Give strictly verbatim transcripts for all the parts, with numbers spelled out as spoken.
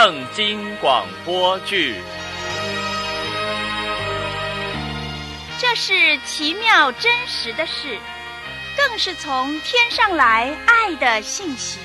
圣经广播剧。 这是奇妙真实的事，更是从天上来爱的信息。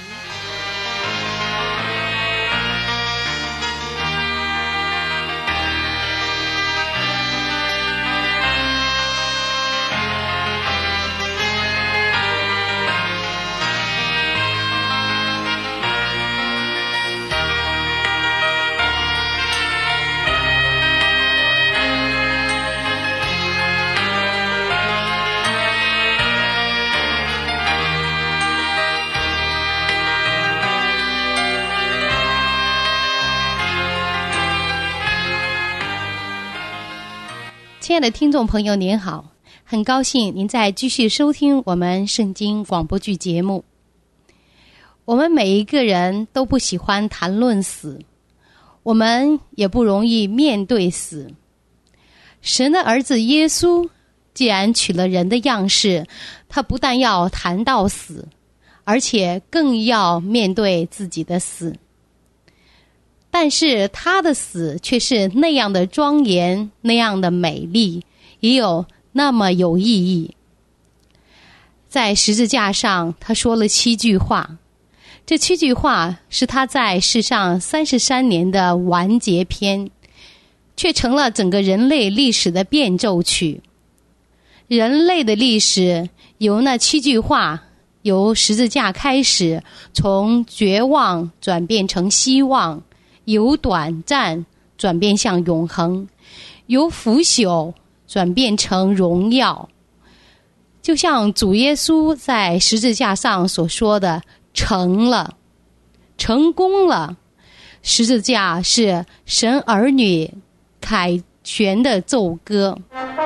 亲爱的听众朋友您好，很高兴您在继续收听我们圣经广播剧节目。我们每一个人都不喜欢谈论死，我们也不容易面对死。神的儿子耶稣既然取了人的样式，他不但要谈到死，而且更要面对自己的死。但是他的死却是那样的庄严，那样的美丽，也有那么有意义。在十字架上，他说了七句话，这七句话是他在世上三十三年的完结篇，却成了整个人类历史的变奏曲。人类的历史由那七句话，由十字架开始，从绝望转变成希望，由短暂转变向永恒，由腐朽转变成荣耀。就像主耶稣在十字架上所说的，成了，成功了。十字架是神儿女凯旋的奏歌。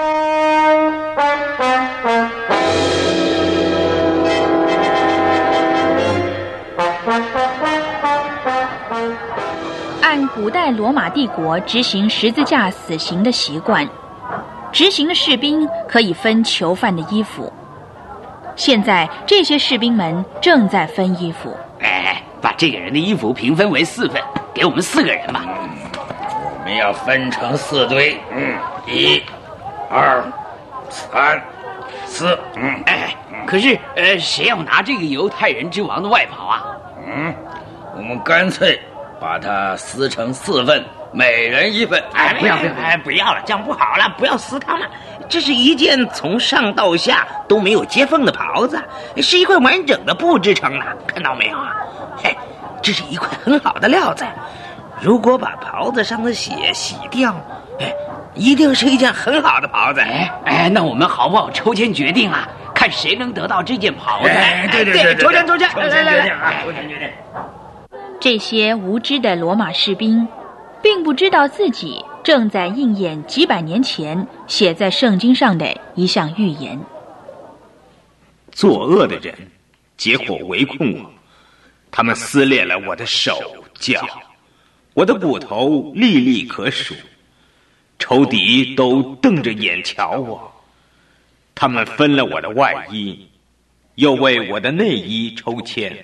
按古代罗马帝国执行十字架死刑的习惯，执行的士兵可以分囚犯的衣服。现在这些士兵们正在分衣服。 哎，把这个人的衣服平分为四份，给我们四个人吧。 嗯，我们要分成四堆。嗯，一、二、三、四。嗯， 哎，可是呃，谁要拿这个犹太人之王的外袍啊？ 嗯，我们干脆把它撕成四份，每人一份。 哎，不要不要，哎，不要了，这样不好了，不要撕它了。这是一件从上到下都没有接缝的袍子，是一块完整的布制成的，看到没有啊？嘿，这是一块很好的料子。如果把袍子上的血洗掉，哎，一定是一件很好的袍子。哎哎，那我们好不好抽签决定啊？看谁能得到这件袍子？ 哎，对对对， 抽签抽签， 抽签决定啊！抽签决定。 这些无知的罗马士兵，并不知道自己正在应验几百年前写在圣经上的一项预言。 作恶的人结伙围困我，他们撕裂了我的手脚，我的骨头粒粒可数，仇敌都瞪着眼瞧我。他们分了我的外衣，又为我的内衣抽签。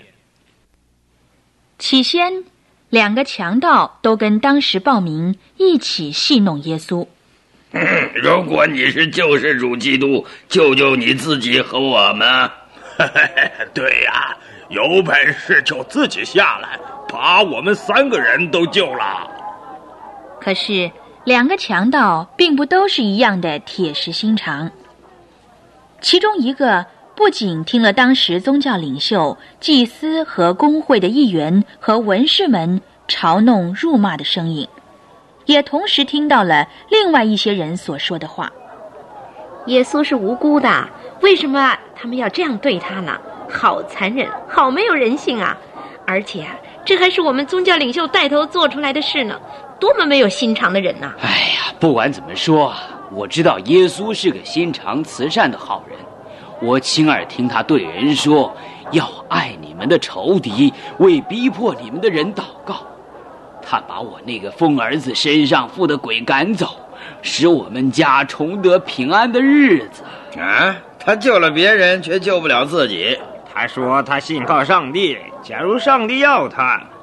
起先，两个强盗都跟当时暴民一起戏弄耶稣。 嗯，如果你是救世主基督，救救你自己和我们。 对呀、啊，有本事就自己下来，把我们三个人都救了。 可是，两个强盗并不都是一样的铁石心肠。其中一个不仅听了当时宗教领袖、祭司和公会的议员和文士们嘲弄辱骂的声音，也同时听到了另外一些人所说的话。 耶稣是无辜的，为什么他们要这样对他呢？好残忍，好没有人性啊！而且啊，这还是我们宗教领袖带头做出来的事呢，多么没有心肠的人呐！ 哎呀，不管怎么说，我知道耶稣是个心肠慈善的好人。我亲耳听他对人说，要爱你们的仇敌，为逼迫你们的人祷告。他把我那个疯儿子身上附的鬼赶走，使我们家重得平安的日子。 啊，他救了别人，却救不了自己。 他说他信靠上帝，假如上帝要他，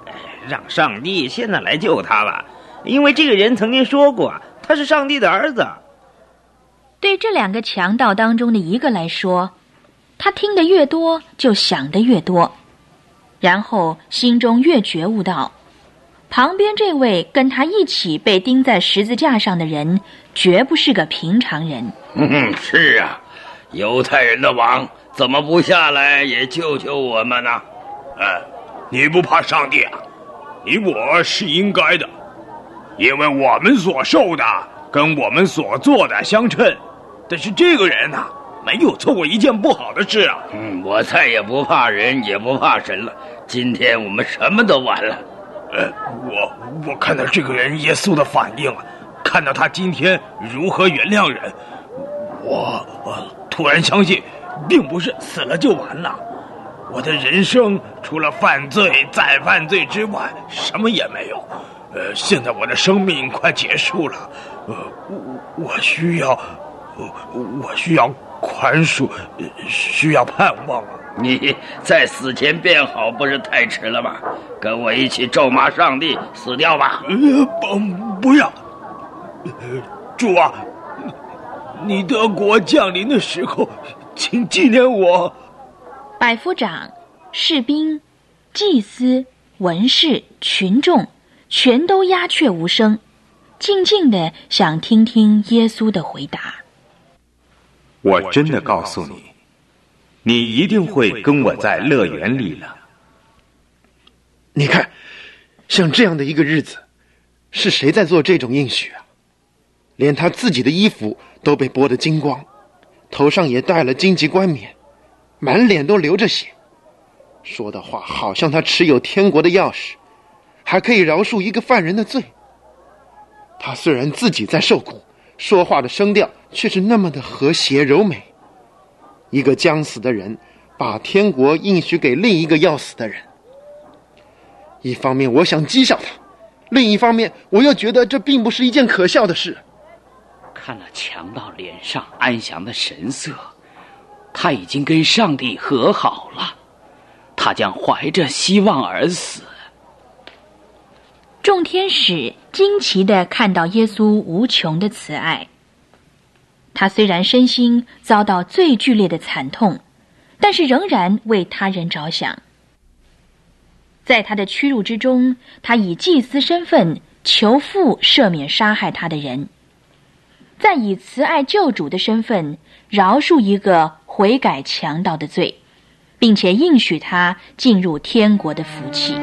让上帝现在来救他吧，因为这个人曾经说过他是上帝的儿子。 对这两个强盗当中的一个来说，他听得越多就想得越多，然后心中越觉悟到旁边这位跟他一起被钉在十字架上的人绝不是个平常人。 嗯，是啊，犹太人的王怎么不下来也救救我们呢？ 哎，你不怕上帝啊？你我是应该的，因为我们所受的跟我们所做的相称。但是这个人啊，没有做过一件不好的事啊。 嗯，我再也不怕人，也不怕神了。今天我们什么都完了。 呃，我我看到这个人耶稣的反应啊，看到他今天如何原谅人，我我突然相信，并不是死了就完了。我的人生除了犯罪再犯罪之外，什么也没有。呃，现在我的生命快结束了，呃，我我需要，我我需要宽恕，需要盼望啊。 你在死前变好不是太迟了吗？跟我一起咒骂上帝死掉吧。 呃，不不要，呃，主啊，你的国降临的时候，请纪念我。 百夫长、士兵、祭司、文士、群众全都鸦雀无声，静静地想听听耶稣的回答。 我真的告诉你，你一定会跟我在乐园里了。 你看，像这样的一个日子，是谁在做这种应许啊？连他自己的衣服都被剥得精光，头上也戴了荆棘冠冕，满脸都流着血，说的话好像他持有天国的钥匙，还可以饶恕一个犯人的罪。他虽然自己在受苦，说话的声调却是那么的和谐柔美。一个将死的人把天国应许给另一个要死的人，一方面我想讥笑他，另一方面我又觉得这并不是一件可笑的事。 看了强盗脸上安详的神色，他已经跟上帝和好了，他将怀着希望而死。 众天使惊奇地看到耶稣无穷的慈爱。他虽然身心遭到最剧烈的惨痛，但是仍然为他人着想。在他的屈辱之中，他以祭司身份求父赦免杀害他的人，再以慈爱救主的身份饶恕一个悔改强盗的罪，并且应许他进入天国的福气。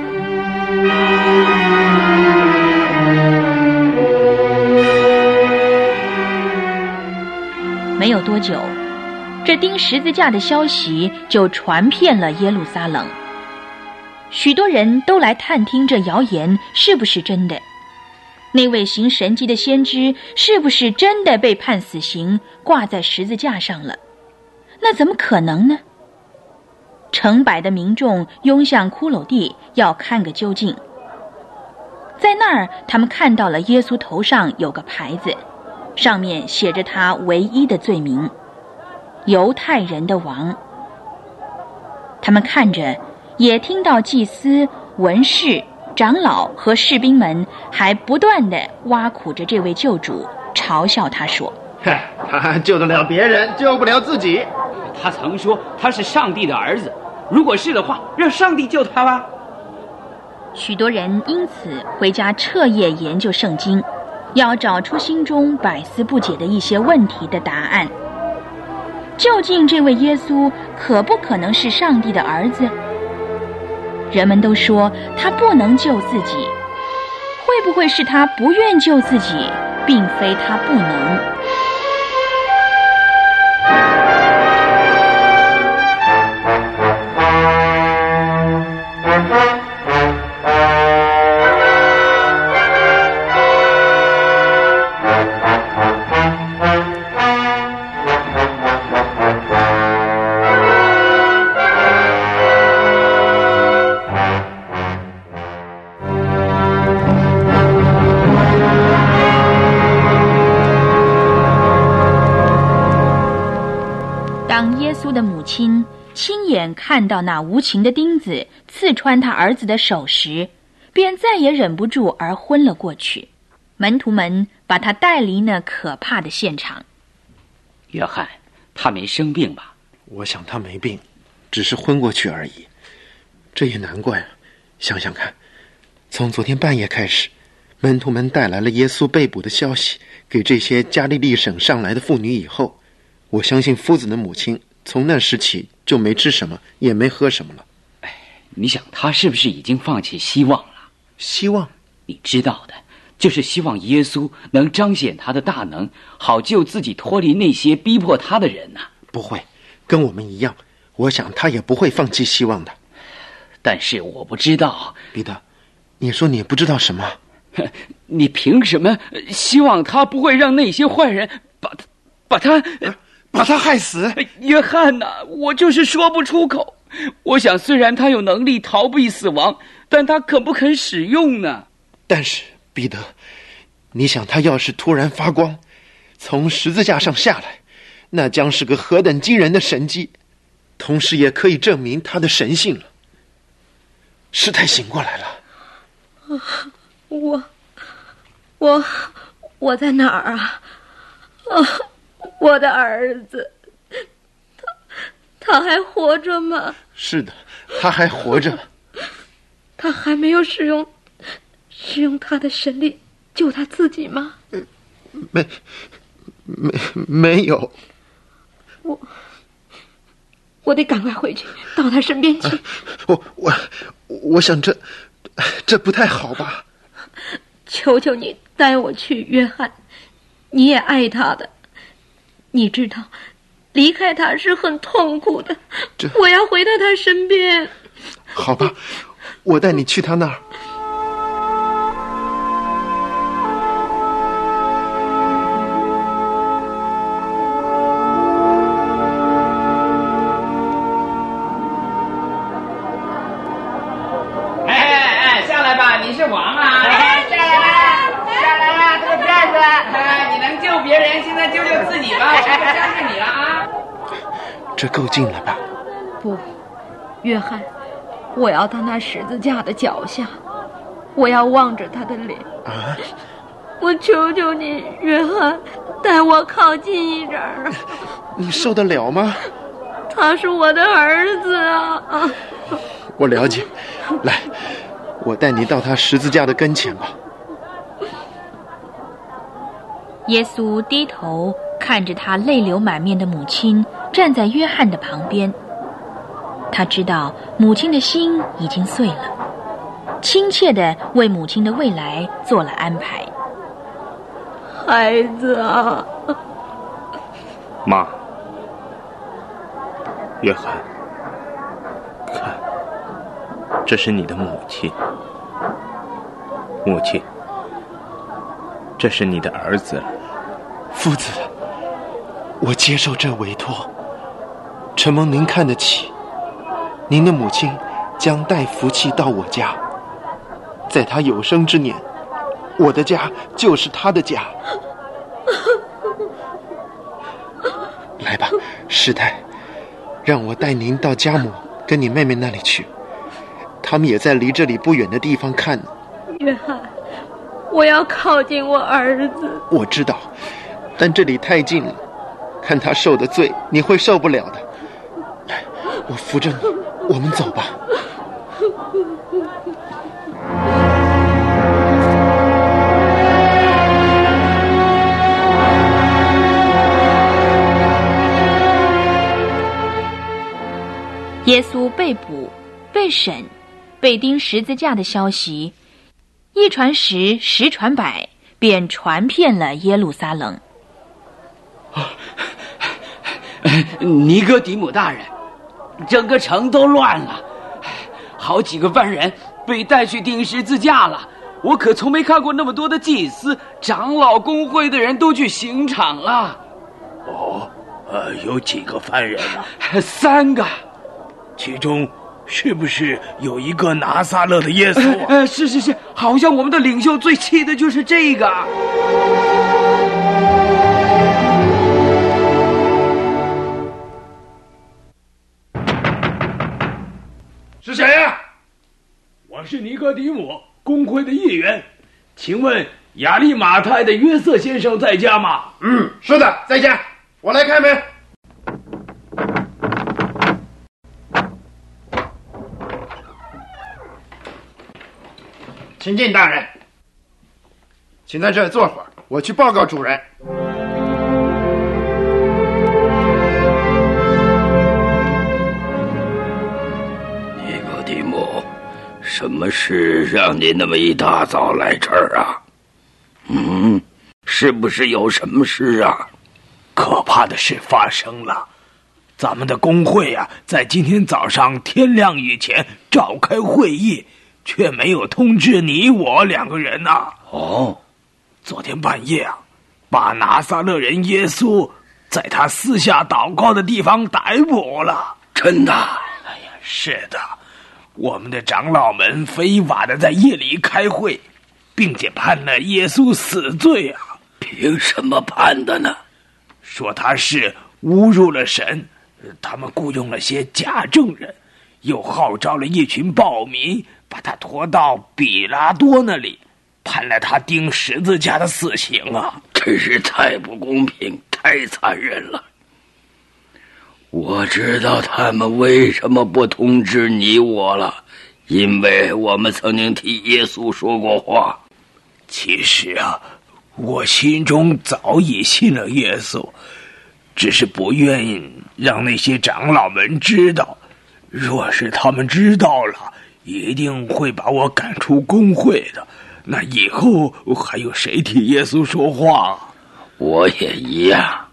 没有多久，这钉十字架的消息就传遍了耶路撒冷，许多人都来探听这谣言是不是真的，那位行神迹的先知是不是真的被判死刑，挂在十字架上了？那怎么可能呢？成百的民众拥向骷髅地，要看个究竟。在那儿，他们看到了耶稣头上有个牌子，上面写着他唯一的罪名：犹太人的王。他们看着，也听到祭司、文士、长老和士兵们还不断地挖苦着这位救主，嘲笑他说： 他救得了别人，救不了自己。 他曾说他是上帝的儿子，如果是的话，让上帝救他吧。 许多人因此回家彻夜研究圣经，要找出心中百思不解的一些问题的答案。究竟这位耶稣可不可能是上帝的儿子？人们都说他不能救自己，会不会是他不愿救自己，并非他不能？的母亲亲眼看到那无情的钉子刺穿他儿子的手时， 便再也忍不住而昏了过去。门徒们把他带离那可怕的现场。 约翰，他没生病吧？ 我想他没病，只是昏过去而已。这也难怪啊，想想看，从昨天半夜开始，门徒们带来了耶稣被捕的消息给这些加利利省上来的妇女以后，我相信夫子的母亲从那时起就没吃什么也没喝什么了。 哎，你想他是不是已经放弃希望了？ 希望？ 你知道的，就是希望耶稣能彰显他的大能，好救自己脱离那些逼迫他的人啊。 不会，跟我们一样，我想他也不会放弃希望的。 但是我不知道。 彼得，你说你不知道什么？ 你凭什么希望他不会让那些坏人把他把他把他害死？ 约翰呐、啊，我就是说不出口。我想虽然他有能力逃避死亡，但他肯不肯使用呢？ 但是彼得，你想他要是突然发光，从十字架上下来，那将是个何等惊人的神迹，同时也可以证明他的神性了。师太醒过来了。 我我我在哪儿啊？啊，我的儿子，他他还活着吗？ 是的，他还活着。 他还没有使用使用他的神力救他自己吗？ 没没没有。 我我得赶快回去到他身边去。啊、 我我我想这这不太好吧？ 求求你带我去，约翰，你也爱他的，你知道离开他是很痛苦的，我要回到他身边。 好吧，我带你去他那儿。 你是王啊！哎，下来了，下来了，这个骗子！哎，你能救别人，现在救救自己吧！我可相信你了啊！ 这够近了吧？ 不，约翰，我要到那十字架的脚下，我要望着他的脸。啊！我求求你，约翰，带我靠近一点儿。 你受得了吗？ 他是我的儿子啊！ 我了解，来。我带你到他十字架的跟前吧。 耶稣低头看着他泪流满面的母亲站在约翰的旁边，他知道母亲的心已经碎了，亲切地为母亲的未来做了安排。 孩子啊， 妈，约翰，看，这是你的母亲。母亲，这是你的儿子。 父子，我接受这委托，承蒙您看得起，您的母亲将带福气到我家，在她有生之年，我的家就是她的家。来吧，师太，让我带您到家母跟你妹妹那里去，他们也在离这里不远的地方看呢。 约翰，我要靠近我儿子。 我知道，但这里太近了，看他受的罪，你会受不了的。来，我扶着你，我们走吧。 耶稣被捕、被审、被钉十字架的消息，一传十，十传百，便传遍了耶路撒冷。 尼哥底母大人，整个城都乱了，好几个犯人被带去钉十字架了。我可从没看过那么多的祭司、长老、公会的人都去刑场了。 哦，呃，有几个犯人啊？ 三个。 其中是不是有一个拿撒勒的耶稣啊？ 呃，是是是，好像我们的领袖最气的就是这个。 是谁呀、啊？我是尼哥底母， 工会的议员，请问亚利马太的约瑟先生在家吗？ 嗯，是的，在家。我来开门。请进，大人。请在这儿坐会儿，我去报告主人。 尼哥底母，什么事让你那么一大早来这儿啊？嗯，是不是有什么事啊？ 可怕的事发生了，咱们的工会啊，在今天早上天亮以前召开会议，却没有通知你我两个人呐、啊。 哦， 昨天半夜啊，把拿撒勒人耶稣在他私下祷告的地方逮捕了。 真的？ 哎呀，是的，我们的长老们非法的在夜里开会，并且判了耶稣死罪啊。 凭什么判的呢？ 说他是侮辱了神，他们雇佣了些假证人，又号召了一群暴民，把他拖到比拉多那里，判了他钉十字架的死刑啊！ 真是太不公平，太残忍了。我知道他们为什么不通知你我了，因为我们曾经替耶稣说过话。 其实啊，我心中早已信了耶稣，只是不愿意让那些长老们知道。若是他们知道了，一定会把我赶出工会的。那以后还有谁替耶稣说话？ 我也一样。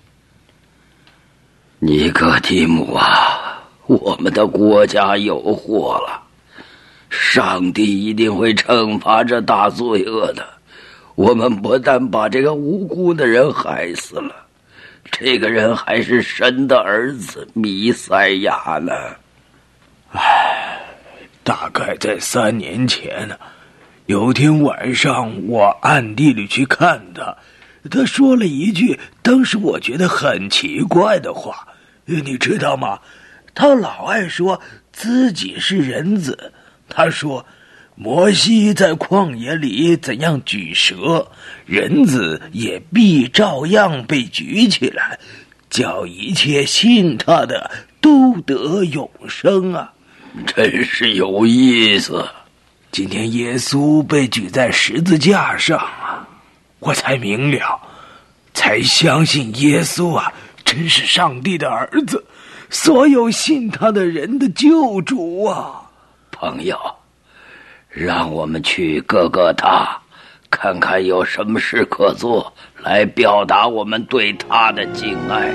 尼哥底母啊，我们的国家有祸了，上帝一定会惩罚这大罪恶的。我们不但把这个无辜的人害死了，这个人还是神的儿子弥赛亚呢。 唉，大概在三年前呢，有天晚上我暗地里去看他，他说了一句当时我觉得很奇怪的话，你知道吗？他老爱说自己是人子，他说摩西在旷野里怎样举蛇，人子也必照样被举起来，叫一切信他的都得永生啊！ 真是有意思。 今天耶稣被举在十字架上啊，我才明了，才相信耶稣啊，真是上帝的儿子，所有信他的人的救主啊！ 朋友，让我们去各个他，看看有什么事可做，来表达我们对他的敬爱。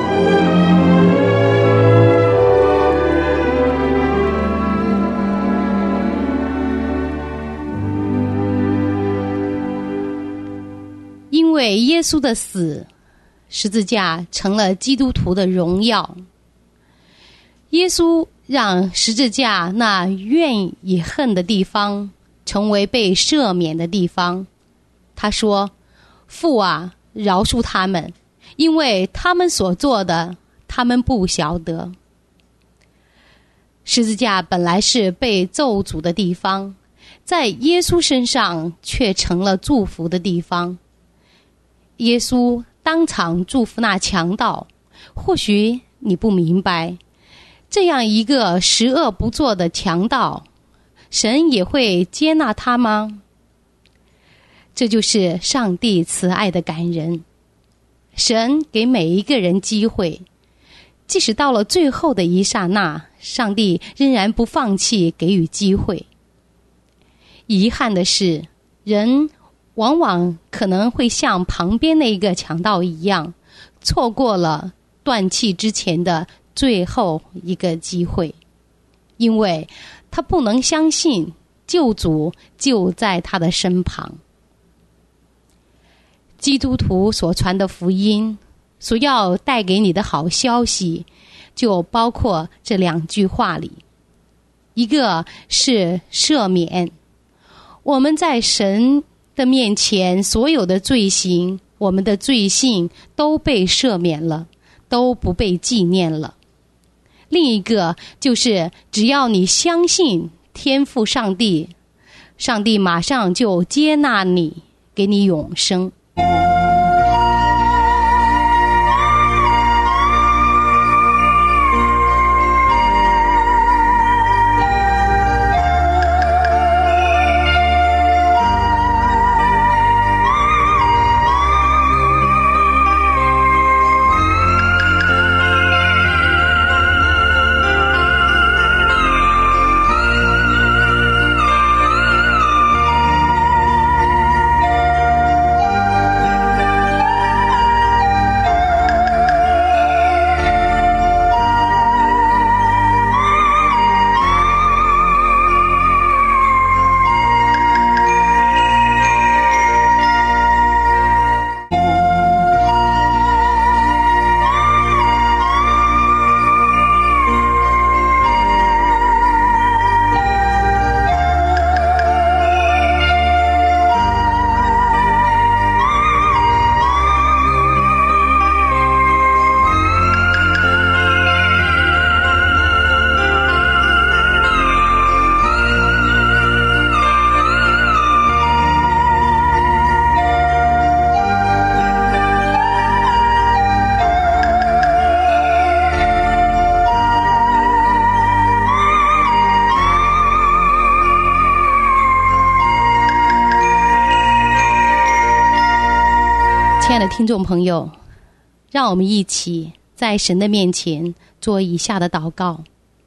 因为耶稣的死，十字架成了基督徒的荣耀。耶稣让十字架那怨与恨的地方成为被赦免的地方。他说：父啊，饶恕他们，因为他们所做的他们不晓得。十字架本来是被咒诅的地方，在耶稣身上却成了祝福的地方。耶稣当场祝福那强盗。或许你不明白，这样一个十恶不作的强盗，神也会接纳他吗？这就是上帝慈爱的感人。神给每一个人机会，即使到了最后的一刹那，上帝仍然不放弃给予机会。遗憾的是，人往往可能会像旁边那一个强盗一样，错过了断气之前的最后一个机会，因为他不能相信救主就在他的身旁。基督徒所传的福音，所要带给你的好消息，就包括这两句话里。一个是赦免，我们在神的面前所有的罪行，我们的罪性都被赦免了，都不被纪念了。另一个就是只要你相信天父上帝， 上帝马上就接纳你，给你永生。亲爱的听众朋友，让我们一起在神的面前做以下的祷告。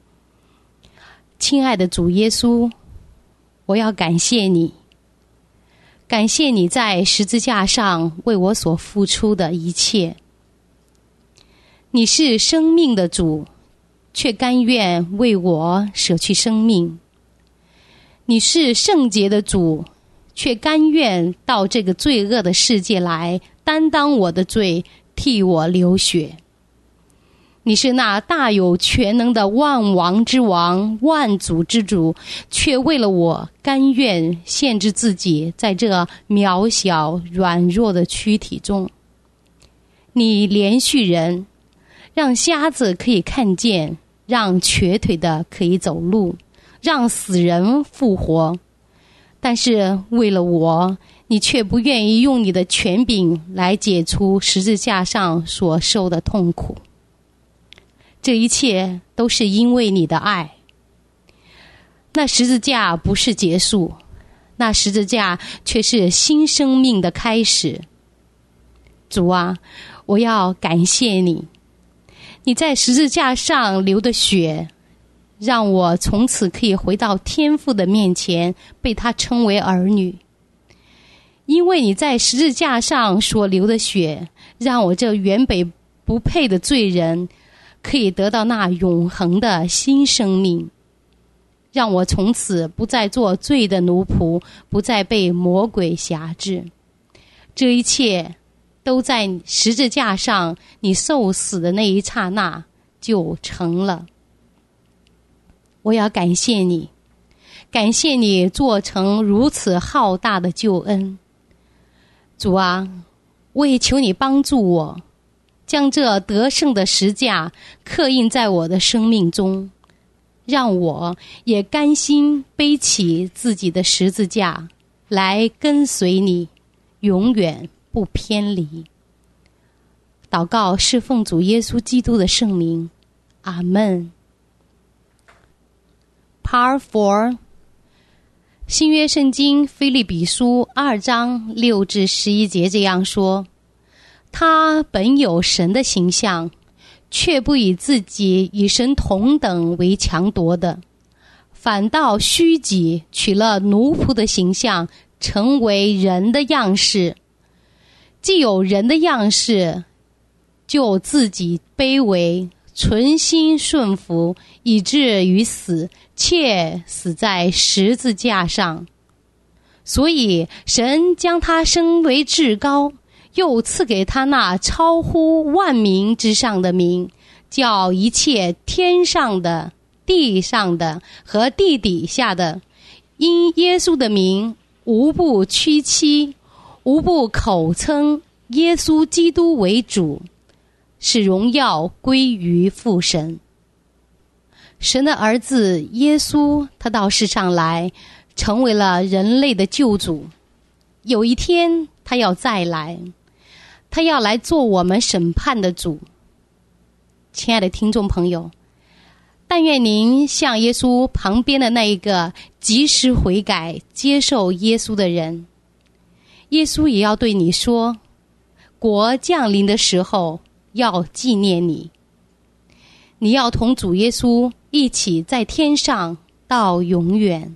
亲爱的主耶稣，我要感谢你，感谢你在十字架上为我所付出的一切。你是生命的主，却甘愿为我舍去生命。你是圣洁的主，却甘愿到这个罪恶的世界来担当我的罪，替我流血。你是那大有全能的万王之王，万主之主，却为了我甘愿限制自己在这渺小软弱的躯体中。你连续人，让瞎子可以看见，让瘸腿的可以走路，让死人复活。但是为了我，你却不愿意用你的权柄来解除十字架上所受的痛苦。这一切都是因为你的爱。那十字架不是结束，那十字架却是新生命的开始。主啊，我要感谢你，你在十字架上流的血，让我从此可以回到天父的面前，被他称为儿女。因为你在十字架上所流的血，让我这原本不配的罪人可以得到那永恒的新生命，让我从此不再做罪的奴仆，不再被魔鬼辖制。这一切都在十字架上你受死的那一刹那就成了。我要感谢你，感谢你做成如此浩大的救恩。主啊，我也求你帮助我，将这得胜的十架刻印在我的生命中，让我也甘心背起自己的十字架，来跟随你，永远不偏离。祷告是奉主耶稣基督的圣名，阿们。Part four， 新约圣经腓立比书二章六至十一节这样说：他本有神的形象，却不以自己与神同等为强夺的，反倒虚己，取了奴仆的形象，成为人的样式。既有人的样式，就自己卑微，存心顺服，以至于死，且死在十字架上。所以神将他升为至高，又赐给他那超乎万名之上的名，叫一切天上的、地上的和地底下的，因耶稣的名，无不屈膝，无不口称耶稣基督为主，使荣耀归于父神。神的儿子耶稣，他到世上来， 成为了人类的救主。有一天他要再来，他要来做我们审判的主。亲爱的听众朋友，但愿您像耶稣旁边的那一个及时悔改接受耶稣的人。耶稣也要对你说，国降临的时候要纪念你，你要同主耶稣一起在天上到永远。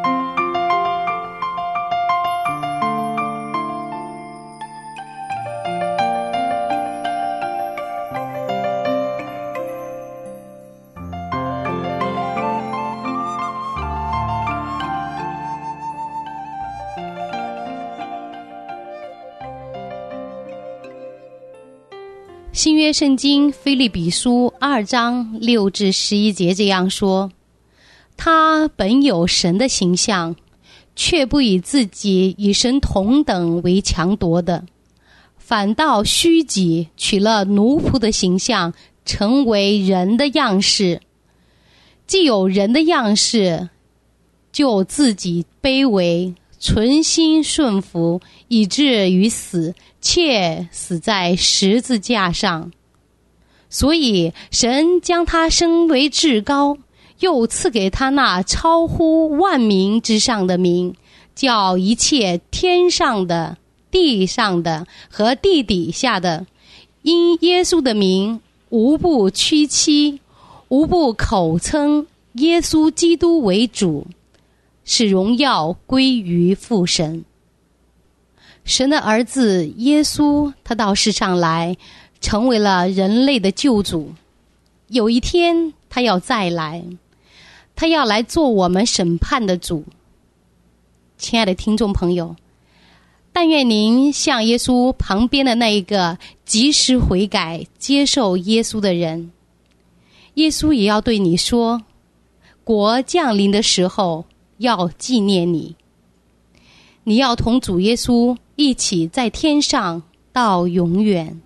新约圣经腓立比书二章六至十一节这样说，他本有神的形象，却不以自己与神同等为强夺的，反倒虚己，取了奴仆的形象，成为人的样式。既有人的样式，就自己卑微，存心顺服，以至于死，且死在十字架上。所以神将他升为至高，又赐给他那超乎万名之上的名，叫一切天上的、地上的和地底下的，因耶稣的名，无不屈膝，无不口称耶稣基督为主，使荣耀归于父神。神的儿子耶稣，他到世上来，成为了人类的救主。有一天他要再来，他要来做我们审判的主。亲爱的听众朋友，但愿您像耶稣旁边的那一个及时悔改接受耶稣的人。耶稣也要对你说，国降临的时候要纪念你，你要同主耶稣一起在天上到永远。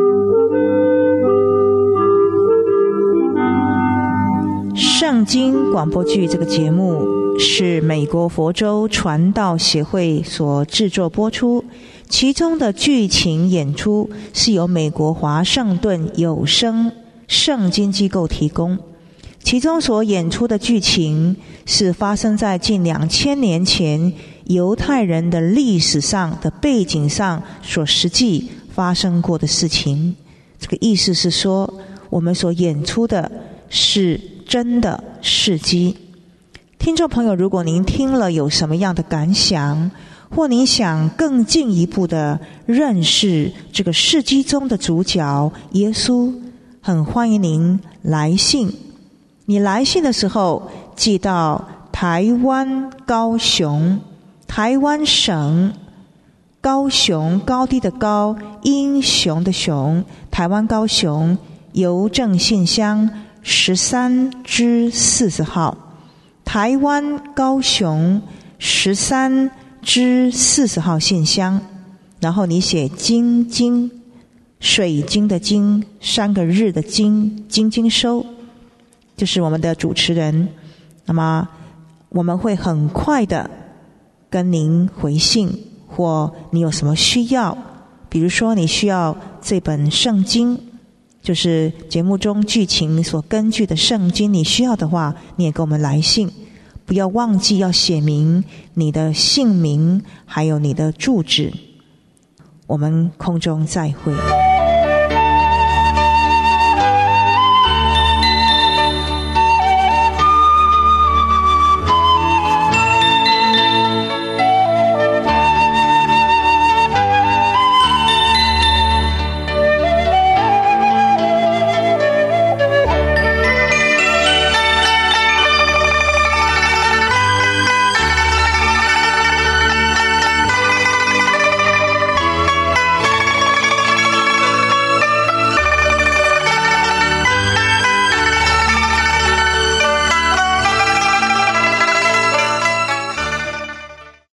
圣经广播剧这个节目是美国佛州传道协会所制作播出，其中的剧情演出是由美国华盛顿有声圣经机构提供，其中所演出的剧情是发生在近两千年前犹太人的历史上的背景上所实际发生过的事情。这个意思是说，我们所演出的是真的事迹。听众朋友，如果您听了有什么样的感想，或您想更进一步的认识这个事迹中的主角耶稣，很欢迎您来信。你来信的时候寄到台湾高雄，台湾省高雄，高低的高，英雄的雄，台湾高雄邮政信箱十三之四十号，台湾高雄十三之四十号信箱，然后你写金金，水晶的晶，三个日的金，金金收，就是我们的主持人。那么我们会很快的跟您回信，或你有什么需要，比如说你需要这本圣经，就是节目中剧情所根据的圣经，你需要的话，你也给我们来信。不要忘记要写明你的姓名，还有你的住址。我们空中再会。